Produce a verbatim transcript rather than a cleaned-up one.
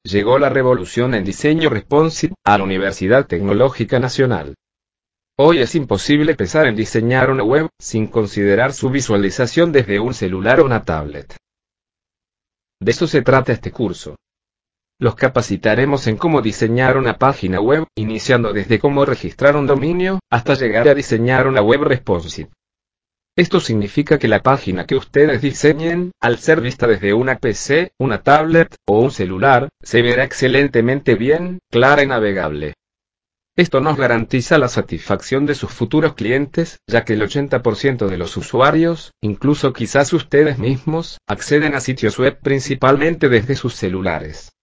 llegó la revolución en diseño responsive a la Universidad Tecnológica Nacional. Hoy es imposible pensar en diseñar una web sin considerar su visualización desde un celular o una tablet. De eso se trata este curso. Los capacitaremos en cómo diseñar una página web, iniciando desde cómo registrar un dominio, hasta llegar a diseñar una web responsive. Esto significa que la página que ustedes diseñen, al ser vista desde una P C, una tablet o un celular, se verá excelentemente bien, clara y navegable. Esto nos garantiza la satisfacción de sus futuros clientes, ya que el ochenta por ciento de los usuarios, incluso quizás ustedes mismos, acceden a sitios web principalmente desde sus celulares.